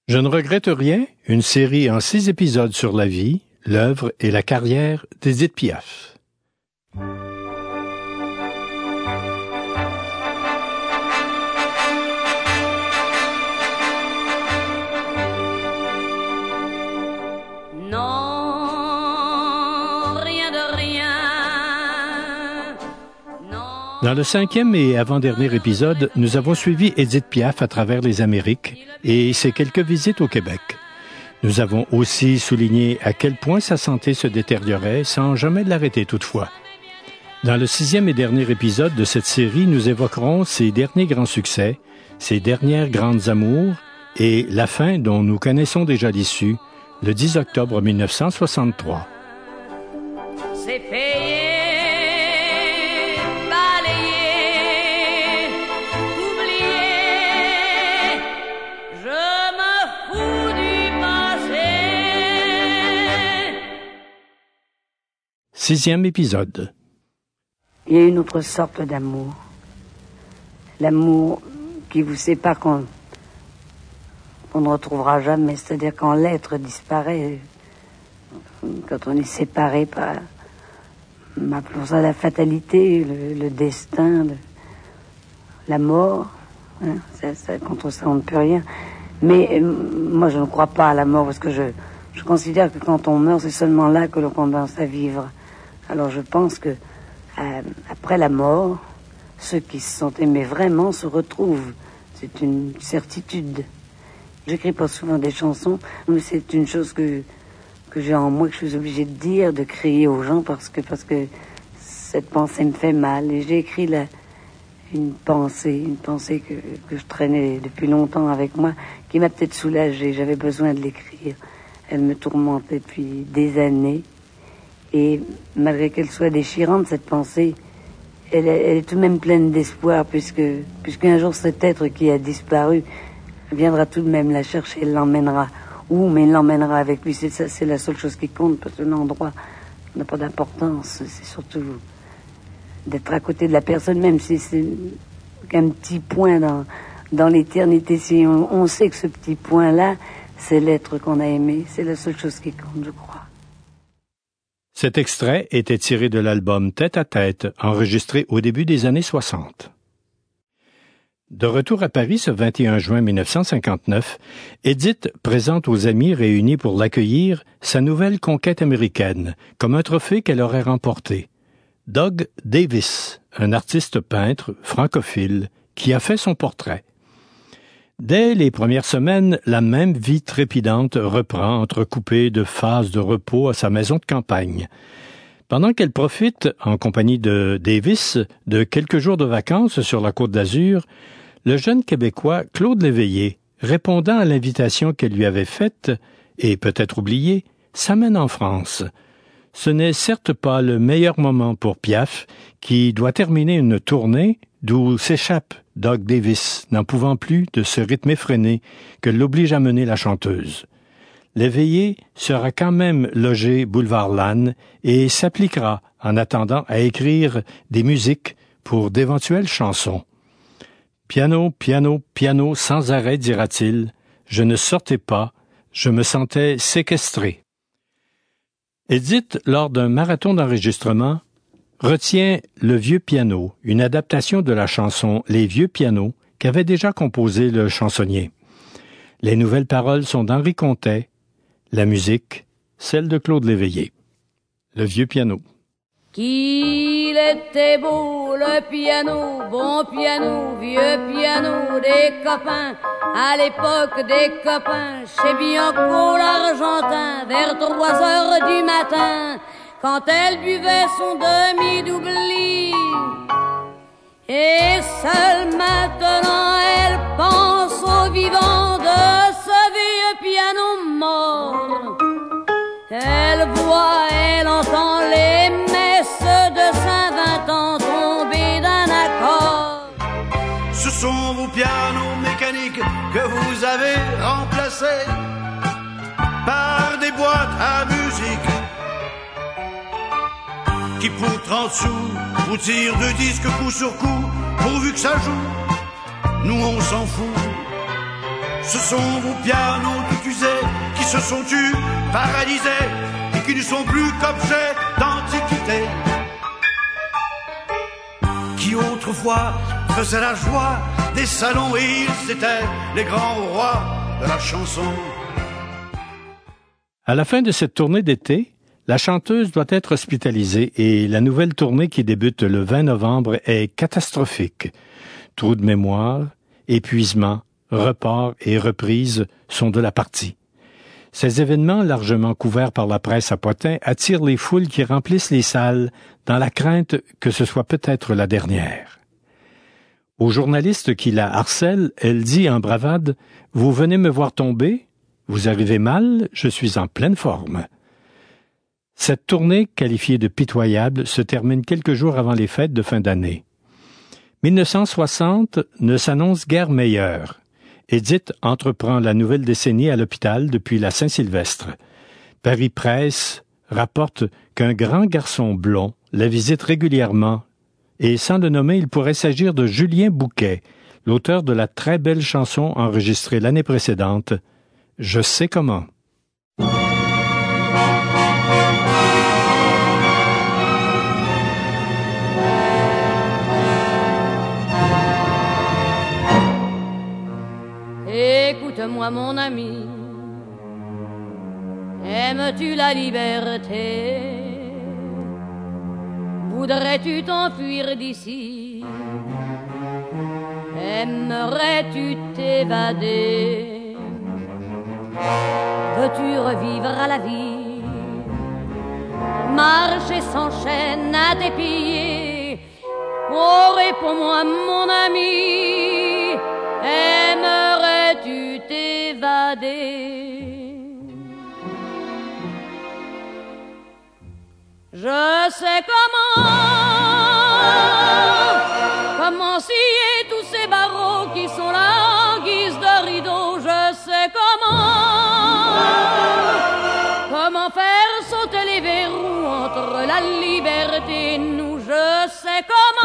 Je ne regrette rien, une série en 6 épisodes sur la vie, l'œuvre et la carrière d'Édith Piaf. Dans le 5e et avant-dernier épisode, nous avons suivi Édith Piaf à travers les Amériques et ses quelques visites au Québec. Nous avons aussi souligné à quel point sa santé se détériorait sans jamais l'arrêter toutefois. Dans le 6e et dernier épisode de cette série, nous évoquerons ses derniers grands succès, ses dernières grandes amours et la fin dont nous connaissons déjà l'issue, le 10 octobre 1963. C'est payé. Sixième épisode. Il y a une autre sorte d'amour. L'amour qui vous sépare qu'on ne retrouvera jamais. C'est-à-dire quand l'être disparaît, quand on est séparé par, appelons ça la fatalité, le destin, la mort. Hein, contre ça, on ne peut rien. Mais moi, je ne crois pas à la mort parce que je considère que quand on meurt, c'est seulement là que l'on commence à vivre. Alors je pense que après la mort, ceux qui se sont aimés vraiment se retrouvent. C'est une certitude. J'écris pas souvent des chansons, mais c'est une chose que j'ai en moi, que je suis obligée de dire, de crier aux gens parce que cette pensée me fait mal. Et j'ai écrit une pensée que je traînais depuis longtemps avec moi, qui m'a peut-être soulagée. J'avais besoin de l'écrire. Elle me tourmentait depuis des années. Et malgré qu'elle soit déchirante, cette pensée, elle est tout de même pleine d'espoir, puisqu'un jour cet être qui a disparu viendra tout de même la chercher, elle l'emmènera. Mais il l'emmènera avec lui. C'est la seule chose qui compte, parce que l'endroit n'a pas d'importance. C'est surtout d'être à côté de la personne, même si c'est qu'un petit point dans l'éternité. Si on sait que ce petit point-là, c'est l'être qu'on a aimé. C'est la seule chose qui compte, je crois. Cet extrait était tiré de l'album Tête à tête, enregistré au début des années 60. De retour à Paris ce 21 juin 1959, Édith présente aux amis réunis pour l'accueillir sa nouvelle conquête américaine, comme un trophée qu'elle aurait remporté. Doug Davis, un artiste peintre francophile, qui a fait son portrait. Dès les premières semaines, la même vie trépidante reprend, entrecoupée de phases de repos à sa maison de campagne. Pendant qu'elle profite, en compagnie de Davis, de quelques jours de vacances sur la Côte d'Azur, le jeune Québécois Claude Léveillé, répondant à l'invitation qu'elle lui avait faite, et peut-être oubliée, s'amène en France. Ce n'est certes pas le meilleur moment pour Piaf, qui doit terminer une tournée d'où s'échappe Doug Davis, n'en pouvant plus de ce rythme effréné que l'oblige à mener la chanteuse. Léveillé sera quand même logé boulevard Lannes et s'appliquera, en attendant, à écrire des musiques pour d'éventuelles chansons. Piano, piano, piano, sans arrêt, dira-t-il. Je ne sortais pas, je me sentais séquestré. Édith, lors d'un marathon d'enregistrement, retient Le Vieux Piano, une adaptation de la chanson Les Vieux Pianos qu'avait déjà composé le chansonnier. Les nouvelles paroles sont d'Henri Contet, la musique, celle de Claude Léveillé. Le Vieux Piano. Qu'il était beau le piano, bon piano, vieux piano des copains, à l'époque des copains, chez Bianco l'Argentin, vers 3 heures du matin, quand elle buvait son demi-doubli. Et seule maintenant elle pense au vivant de ce vieux piano mort. Elle voit, elle entend les messes de Saint-Vincent tomber d'un accord. Ce sont vos pianos mécaniques que vous avez remplacés par des boîtes à musique qui pour 30 sous vous tirent 2 disques coup sur coup pourvu que ça joue. Nous on s'en fout, Ce sont vos pianos tout usés qui se sont tus, paralysés, et qui ne sont plus qu'objets d'antiquité. Qui autrefois faisaient la joie des salons, et ils étaient les grands rois de la chanson. À la fin de cette tournée d'été, la chanteuse doit être hospitalisée et la nouvelle tournée qui débute le 20 novembre est catastrophique. Trou de mémoire, épuisement, report et reprise sont de la partie. Ces événements, largement couverts par la presse à Potin, attirent les foules qui remplissent les salles dans la crainte que ce soit peut-être la dernière. Aux journalistes qui la harcèlent, elle dit en bravade « Vous venez me voir tomber? Vous arrivez mal? Je suis en pleine forme. » Cette tournée, qualifiée de pitoyable, se termine quelques jours avant les fêtes de fin d'année. 1960 ne s'annonce guère meilleure. Edith entreprend la nouvelle décennie à l'hôpital depuis la Saint-Sylvestre. Paris Presse rapporte qu'un grand garçon blond la visite régulièrement et sans le nommer, il pourrait s'agir de Julien Bouquet, l'auteur de la très belle chanson enregistrée l'année précédente, « Je sais comment ». Écoute-moi mon ami, aimes-tu la liberté? Voudrais-tu t'enfuir d'ici? Aimerais-tu t'évader? Veux-tu revivre à la vie? Marcher sans chaîne à tes pieds? Oh, réponds-moi mon ami, aimerais-tu t'évader? Je sais comment scier tous ces barreaux qui sont là en guise de rideau. Je sais comment faire sauter les verrous entre la liberté et nous. Je sais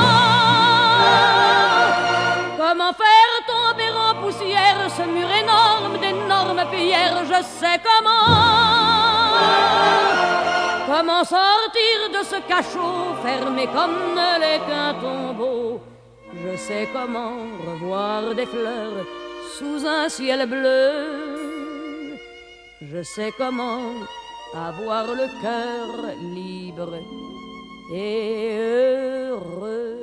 comment faire tomber en poussière ce mur énorme d'énormes pierres. Je sais comment sortir de ce cachot fermé comme les qu'un tombeau. Je sais comment revoir des fleurs sous un ciel bleu. Je sais comment avoir le cœur libre et heureux.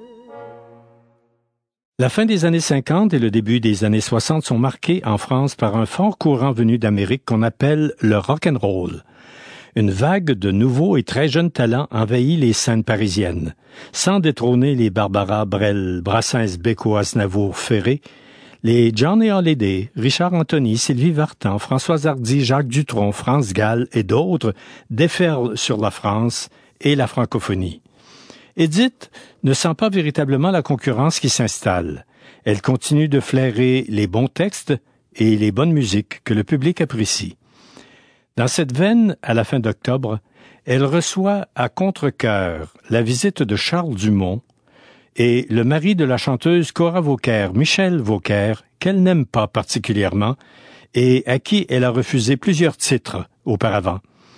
La fin des années 50 et le début des années 60 sont marqués en France par un fort courant venu d'Amérique qu'on appelle le rock'n'roll. Une vague de nouveaux et très jeunes talents envahit les scènes parisiennes. Sans détrôner les Barbara Brel, Brassens, Beko, Aznavour, Ferré, les Johnny Hallyday, Richard Anthony, Sylvie Vartan, Françoise Hardy, Jacques Dutronc, France Gall et d'autres déferlent sur la France et la francophonie. Edith ne sent pas véritablement la concurrence qui s'installe. Elle continue de flairer les bons textes et les bonnes musiques que le public apprécie. Dans cette veine, à la fin d'octobre, elle reçoit à contre-cœur la visite de Charles Dumont et le mari de la chanteuse Cora Vauquer, Michel Vauquer, qu'elle n'aime pas particulièrement et à qui elle a refusé plusieurs titres auparavant.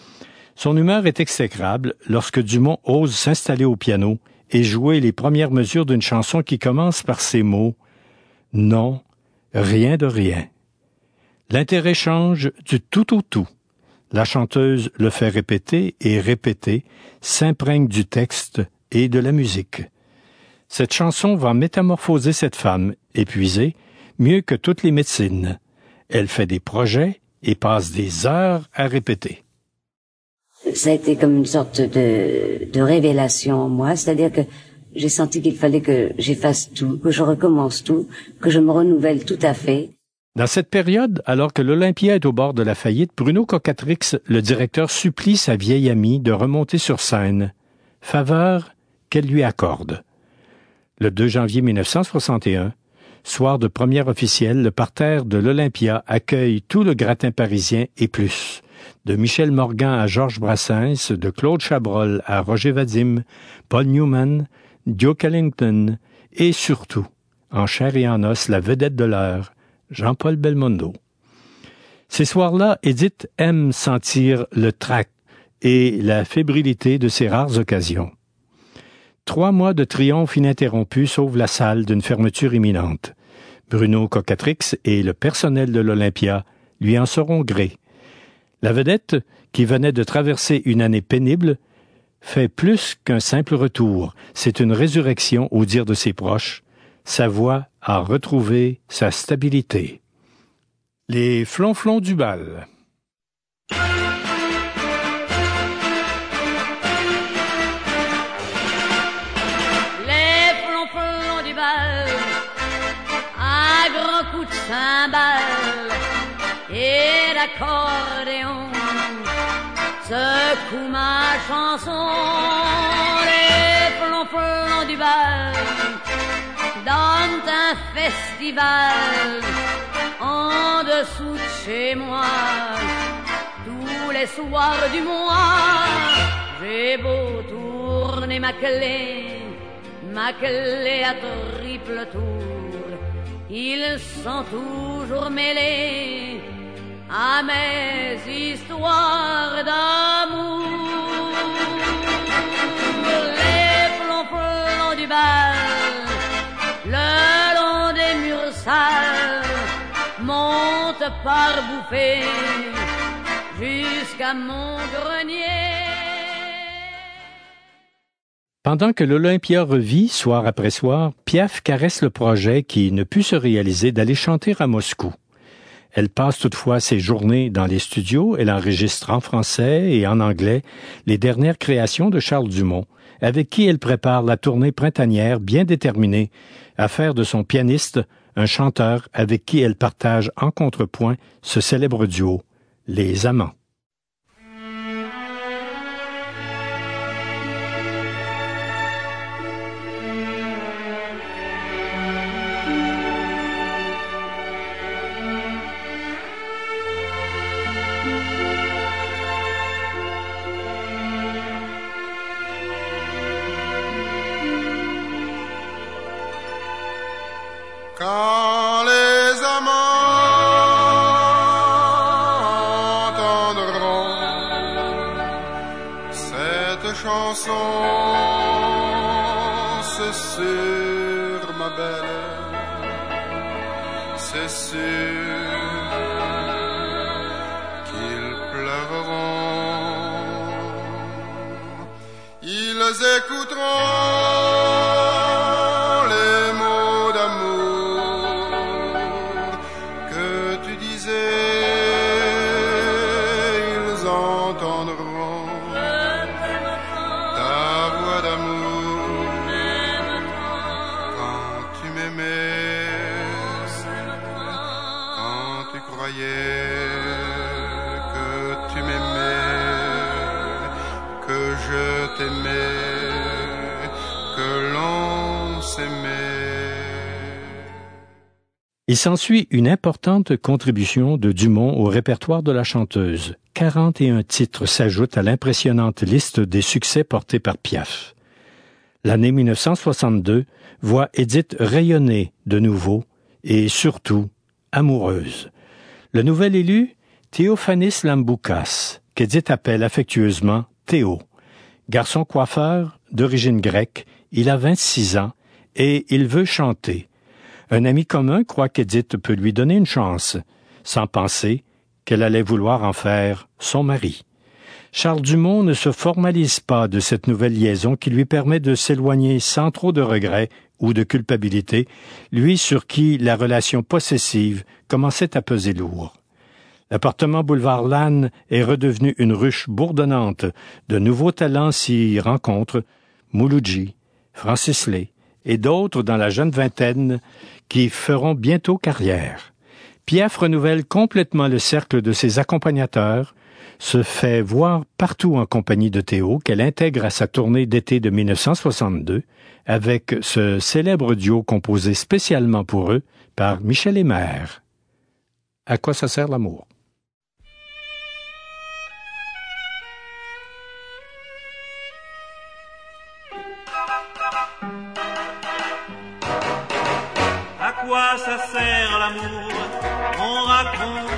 Son humeur est exécrable lorsque Dumont ose s'installer au piano et jouer les premières mesures d'une chanson qui commence par ces mots « Non, rien de rien ». L'intérêt change du tout au tout. La chanteuse le fait répéter et répéter, s'imprègne du texte et de la musique. Cette chanson va métamorphoser cette femme, épuisée, mieux que toutes les médecines. Elle fait des projets et passe des heures à répéter. Ça a été comme une sorte de révélation en moi, c'est-à-dire que j'ai senti qu'il fallait que j'efface tout, que je recommence tout, que je me renouvelle tout à fait. Dans cette période, alors que l'Olympia est au bord de la faillite, Bruno Cocatrix, le directeur, supplie sa vieille amie de remonter sur scène, faveur qu'elle lui accorde. Le 2 janvier 1961, soir de première officielle, le parterre de l'Olympia accueille tout le gratin parisien et plus. De Michel Morgan à Georges Brassens, de Claude Chabrol à Roger Vadim, Paul Newman, Duke Ellington et surtout, en chair et en os, la vedette de l'heure, Jean-Paul Belmondo. Ces soirs-là, Édith aime sentir le trac et la fébrilité de ces rares occasions. 3 mois de triomphe ininterrompu sauvent la salle d'une fermeture imminente. Bruno Cocatrix et le personnel de l'Olympia lui en sauront gré. La vedette, qui venait de traverser une année pénible, fait plus qu'un simple retour. C'est une résurrection au dire de ses proches. Sa voix a retrouvé sa stabilité. Les flonflons du bal. Les flonflons du bal, à grands coups de cymbales et d'accordéon, secoue ma chanson. Les flonflons du bal donnent un festival en dessous de chez moi. Tous les soirs du mois, j'ai beau tourner ma clé à triple tour, ils sont toujours mêlés à mes histoires d'amour. Les flonflons du bal, le long des murs sales, montent par bouffées jusqu'à mon grenier. Pendant que l'Olympia revit, soir après soir, Piaf caresse le projet qui ne put se réaliser d'aller chanter à Moscou. Elle passe toutefois ses journées dans les studios, elle enregistre en français et en anglais les dernières créations de Charles Dumont, avec qui elle prépare la tournée printanière bien déterminée à faire de son pianiste un chanteur avec qui elle partage en contrepoint ce célèbre duo, Les Amants. Quand les amants entendront cette chanson, c'est sûr, ma belle, c'est sûr qu'ils pleureront. Ils écouteront Il s'ensuit une importante contribution de Dumont au répertoire de la chanteuse. 41 titres s'ajoutent à l'impressionnante liste des succès portés par Piaf. L'année 1962 voit Édith rayonner de nouveau et surtout amoureuse. Le nouvel élu, Théophanis Lamboukas, qu'Édith appelle affectueusement Théo. Garçon coiffeur, d'origine grecque, il a 26 ans et il veut chanter. Un ami commun croit qu'Édith peut lui donner une chance, sans penser qu'elle allait vouloir en faire son mari. Charles Dumont ne se formalise pas de cette nouvelle liaison qui lui permet de s'éloigner sans trop de regrets ou de culpabilité, lui sur qui la relation possessive commençait à peser lourd. L'appartement boulevard Lannes est redevenu une ruche bourdonnante. De nouveaux talents s'y rencontrent, Mouloudji, Francis Lay et d'autres dans la jeune vingtaine qui feront bientôt carrière. Piaf renouvelle complètement le cercle de ses accompagnateurs, se fait voir partout en compagnie de Théo, qu'elle intègre à sa tournée d'été de 1962, avec ce célèbre duo composé spécialement pour eux par Michel Hémer. À quoi ça sert l'amour? À quoi ça sert l'amour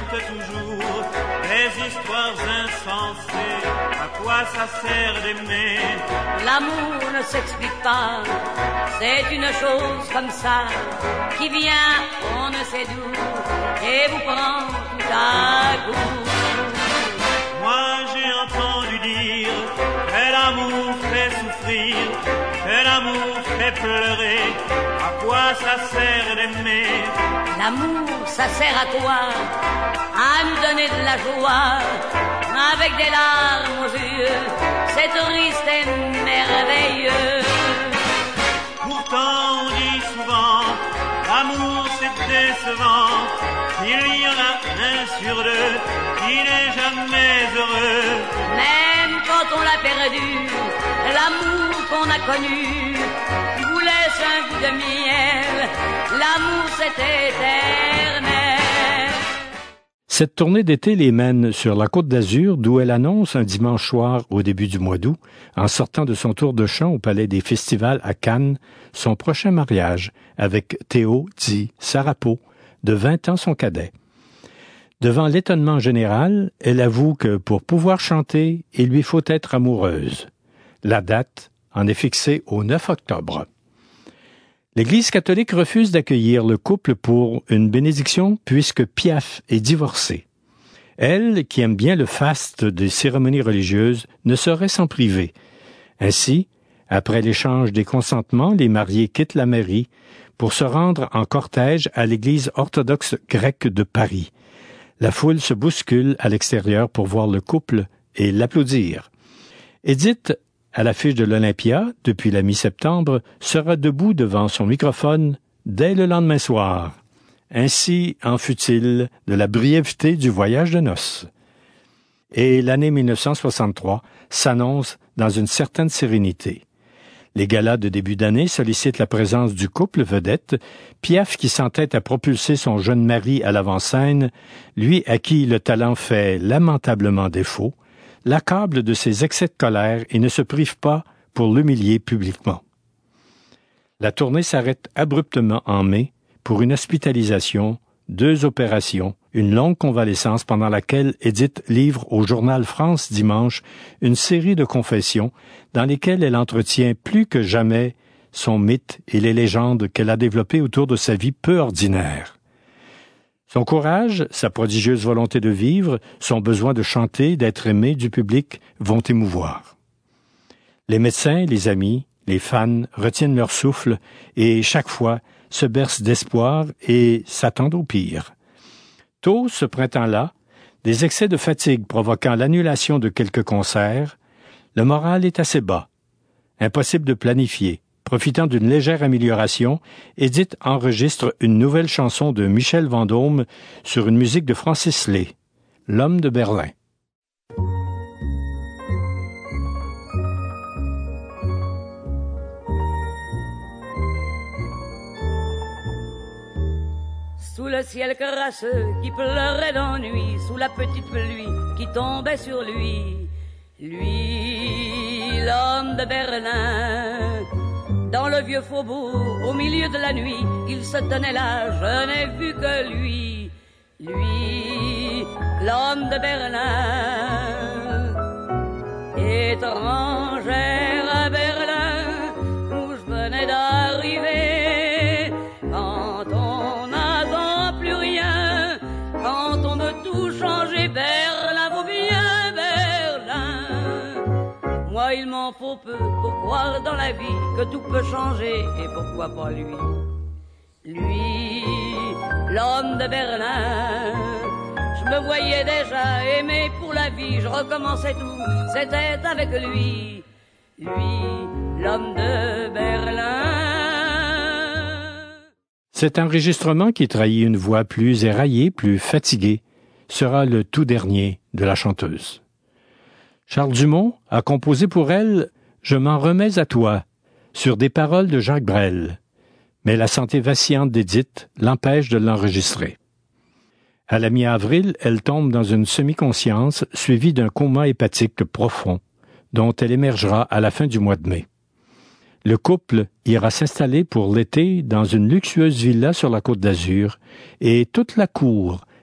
raconte toujours des histoires insensées. À quoi ça sert d'aimer? L'amour ne s'explique pas, c'est une chose comme ça, qui vient on ne sait d'où, et vous prend tout à coup. Moi j'ai entendu dire que l'amour fait souffrir, que l'amour fait pleurer. À quoi ça sert d'aimer? L'amour, ça sert à quoi? À nous donner de la joie, avec des larmes aux yeux, c'est triste et merveilleux. Pourtant on dit souvent, l'amour c'est décevant, il y en a un sur deux qui n'est jamais heureux. Même quand on l'a perdu, l'amour qu'on a connu vous laisse un goût de miel, l'amour c'est éternel. Cette tournée d'été les mène sur la Côte d'Azur, d'où elle annonce un dimanche soir au début du mois d'août, en sortant de son tour de chant au Palais des Festivals à Cannes, son prochain mariage avec Théo, dit Sarapo, de 20 ans son cadet. Devant l'étonnement général, elle avoue que pour pouvoir chanter, il lui faut être amoureuse. La date en est fixée au 9 octobre. L'Église catholique refuse d'accueillir le couple pour une bénédiction puisque Piaf est divorcée. Elle, qui aime bien le faste des cérémonies religieuses, ne saurait s'en priver. Ainsi, après l'échange des consentements, les mariés quittent la mairie pour se rendre en cortège à l'Église orthodoxe grecque de Paris. La foule se bouscule à l'extérieur pour voir le couple et l'applaudir. Édith, à l'affiche de l'Olympia, depuis la mi-septembre, sera debout devant son microphone dès le lendemain soir. Ainsi en fut-il de la brièveté du voyage de noces. Et l'année 1963 s'annonce dans une certaine sérénité. Les galas de début d'année sollicitent la présence du couple vedette, Piaf qui s'entête à propulser son jeune mari à l'avant-scène, lui à qui le talent fait lamentablement défaut, l'accable de ses excès de colère et ne se prive pas pour l'humilier publiquement. La tournée s'arrête abruptement en mai pour une hospitalisation, 2 opérations, une longue convalescence pendant laquelle Édith livre au journal France Dimanche une série de confessions dans lesquelles elle entretient plus que jamais son mythe et les légendes qu'elle a développées autour de sa vie peu ordinaire. Son courage, sa prodigieuse volonté de vivre, son besoin de chanter, d'être aimé du public vont émouvoir. Les médecins, les amis, les fans retiennent leur souffle et, chaque fois, se bercent d'espoir et s'attendent au pire. Tôt, ce printemps-là, des excès de fatigue provoquant l'annulation de quelques concerts, le moral est assez bas. Impossible de planifier. Profitant d'une légère amélioration, Édith enregistre une nouvelle chanson de Michel Vendôme sur une musique de Francis Lay, L'homme de Berlin. Sous le ciel crasseux qui pleurait d'ennui, sous la petite pluie qui tombait sur lui, lui, l'homme de Berlin. Dans le vieux faubourg, au milieu de la nuit, il se tenait là, je n'ai vu que lui, lui, l'homme de Berlin. Étrangère à Berlin, où je venais d'arriver, quand on n'attend plus rien, quand on veut tout changer, Berlin vaut bien Berlin. Moi il m'en faut peu pour croire dans la vie que tout peut changer, et pourquoi pas lui, lui, l'homme de Berlin. Je me voyais déjà aimé pour la vie, je recommençais tout, c'était avec lui, lui, l'homme de Berlin. Cet enregistrement qui trahit une voix plus éraillée, plus fatiguée, sera le tout dernier de la chanteuse. Charles Dumont a composé pour elle « Je m'en remets à toi » sur des paroles de Jacques Brel, mais la santé vacillante d'Édith l'empêche de l'enregistrer. À la mi-avril, elle tombe dans une semi-conscience suivie d'un coma hépatique profond, dont elle émergera à la fin du mois de mai. Le couple ira s'installer pour l'été dans une luxueuse villa sur la Côte d'Azur et toute la cour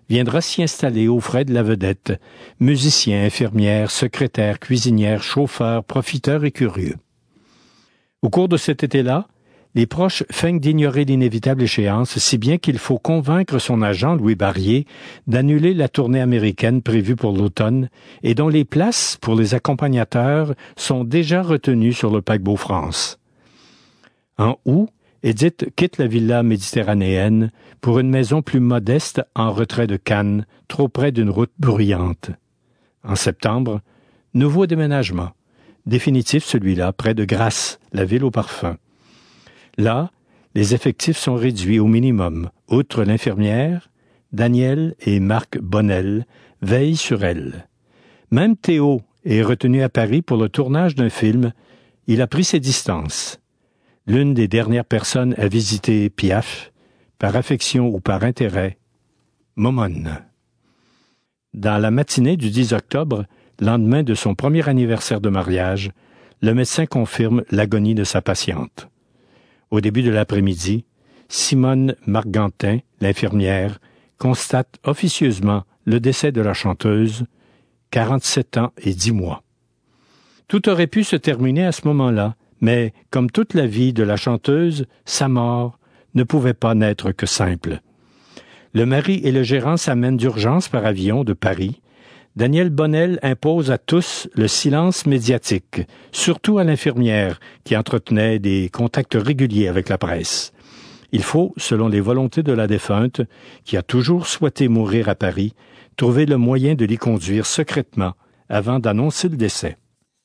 viendra s'y installer aux frais de la vedette, musiciens, infirmières, secrétaires, cuisinières, chauffeurs, profiteurs et curieux. Au cours de cet été-là, les proches feignent d'ignorer l'inévitable échéance, si bien qu'il faut convaincre son agent, Louis Barrier, d'annuler la tournée américaine prévue pour l'automne et dont les places pour les accompagnateurs sont déjà retenues sur le paquebot France. En août, Édith quitte la villa méditerranéenne pour une maison plus modeste en retrait de Cannes, trop près d'une route bruyante. En septembre, nouveau déménagement, définitif celui-là, près de Grasse, la ville au parfum. Là, les effectifs sont réduits au minimum. Outre l'infirmière, Daniel et Marc Bonnel veillent sur elle. Même Théo est retenu à Paris pour le tournage d'un film. Il a pris ses distances. L'une des dernières personnes à visiter Piaf, par affection ou par intérêt, Momone. Dans la matinée du 10 octobre, lendemain de son premier anniversaire de mariage, le médecin confirme l'agonie de sa patiente. Au début de l'après-midi, Simone Margantin, l'infirmière, constate officieusement le décès de la chanteuse, 47 ans et 10 mois. Tout aurait pu se terminer à ce moment-là, mais, comme toute la vie de la chanteuse, sa mort ne pouvait pas n'être que simple. Le mari et le gérant s'amènent d'urgence par avion de Paris. Daniel Bonnel impose à tous le silence médiatique, surtout à l'infirmière qui entretenait des contacts réguliers avec la presse. Il faut, selon les volontés de la défunte, qui a toujours souhaité mourir à Paris, trouver le moyen de l'y conduire secrètement avant d'annoncer le décès.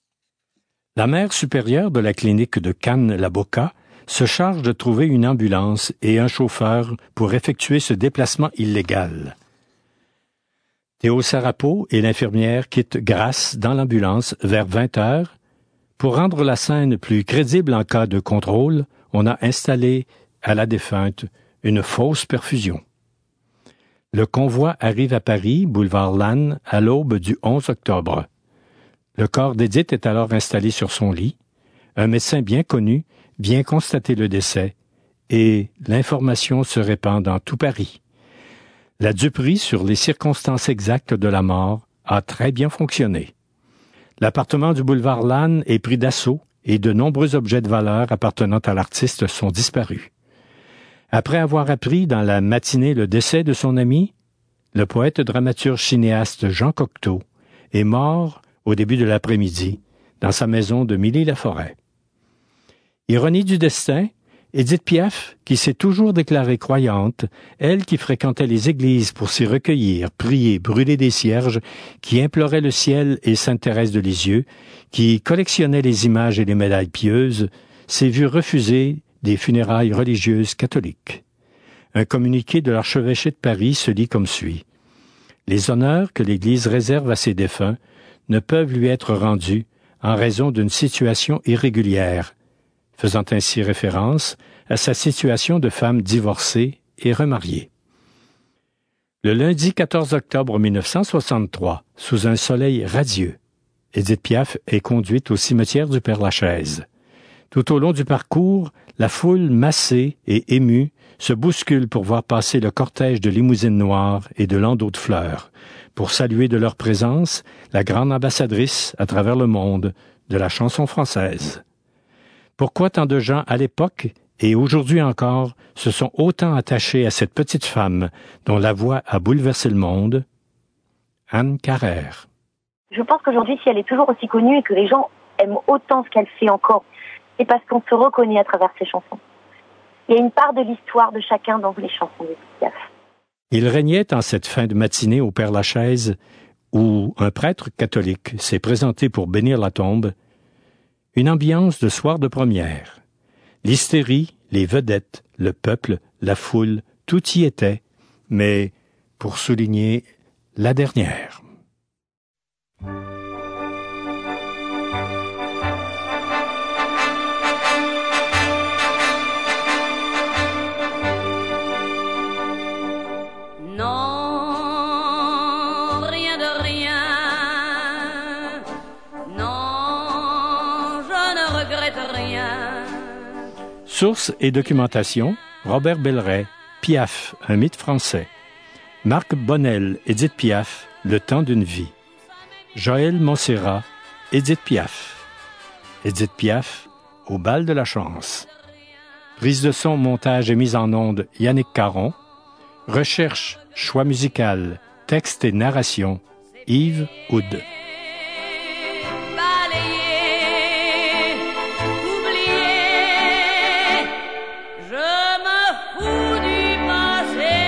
La mère supérieure de la clinique de Cannes-la-Boca se charge de trouver une ambulance et un chauffeur pour effectuer ce déplacement illégal. Théo Sarapo et l'infirmière quittent Grasse dans l'ambulance vers 20 heures. Pour rendre la scène plus crédible en cas de contrôle, on a installé à la défunte une fausse perfusion. Le convoi arrive à Paris, boulevard Lannes, à l'aube du 11 octobre. Le corps d'Édith est alors installé sur son lit. Un médecin bien connu vient constater le décès et l'information se répand dans tout Paris. La duperie sur les circonstances exactes de la mort a très bien fonctionné. L'appartement du boulevard Lannes est pris d'assaut et de nombreux objets de valeur appartenant à l'artiste sont disparus. Après avoir appris dans la matinée le décès de son ami, le poète dramaturge cinéaste Jean Cocteau est mort au début de l'après-midi dans sa maison de Milly-la-Forêt. Ironie du destin, Édith Piaf, qui s'est toujours déclarée croyante, elle qui fréquentait les églises pour s'y recueillir, prier, brûler des cierges, qui implorait le ciel et Sainte Thérèse de Lisieux, qui collectionnait les images et les médailles pieuses, s'est vue refuser des funérailles religieuses catholiques. Un communiqué de l'archevêché de Paris se lit comme suit. Les honneurs que l'Église réserve à ses défunts ne peuvent lui être rendus en raison d'une situation irrégulière, faisant ainsi référence à sa situation de femme divorcée et remariée. Le lundi 14 octobre 1963, sous un soleil radieux, Édith Piaf est conduite au cimetière du Père-Lachaise. Tout au long du parcours, la foule massée et émue se bouscule pour voir passer le cortège de limousines noires et de landaux de fleurs, pour saluer de leur présence la grande ambassadrice à travers le monde de la chanson française. Pourquoi tant de gens à l'époque et aujourd'hui encore se sont autant attachés à cette petite femme dont la voix a bouleversé le monde? Anne Carrère. Je pense qu'aujourd'hui, si elle est toujours aussi connue et que les gens aiment autant ce qu'elle fait encore, c'est parce qu'on se reconnaît à travers ses chansons. Il y a une part de l'histoire de chacun dans les chansons de Piaf. Il régnait en cette fin de matinée au Père-Lachaise, où un prêtre catholique s'est présenté pour bénir la tombe, une ambiance de soir de première. L'hystérie, les vedettes, le peuple, la foule, tout y était, mais pour souligner la dernière. Sources et documentation, Robert Belleret, Piaf, un mythe français. Marc Bonnel, Édith Piaf, Le temps d'une vie. Joël Montserrat, Édith Piaf. Édith Piaf, Au bal de la chance. Prise de son, montage et mise en onde, Yannick Caron. Recherche, choix musical, texte et narration, Yves Houd. Balayer, oublier, je me fous du passé.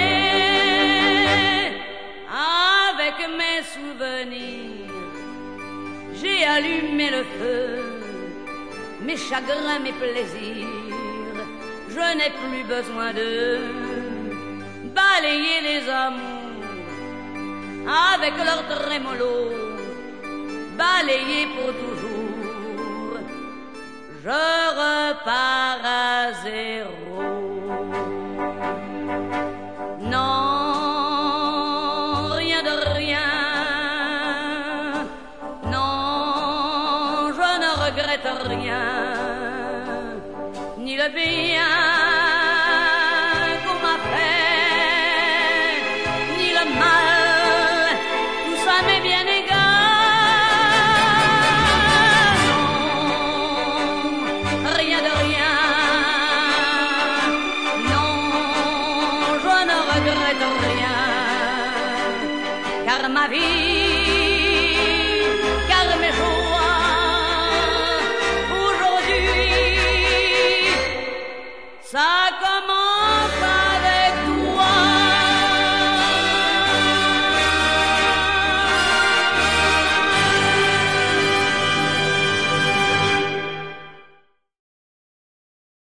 Avec mes souvenirs, j'ai allumé le feu, mes chagrins, mes plaisirs. Je n'ai plus besoin de balayer les amours avec leur trémolo, balayer pour toujours. Je repars à zéro. Non, rien de rien. Non, je ne regrette rien, ni le bien qu'on m'a fait, ni le mal, tout ça m'est bien égal. Non, rien de rien. Non, je ne regrette rien, car ma vie, car mes joies, aujourd'hui, ça commence.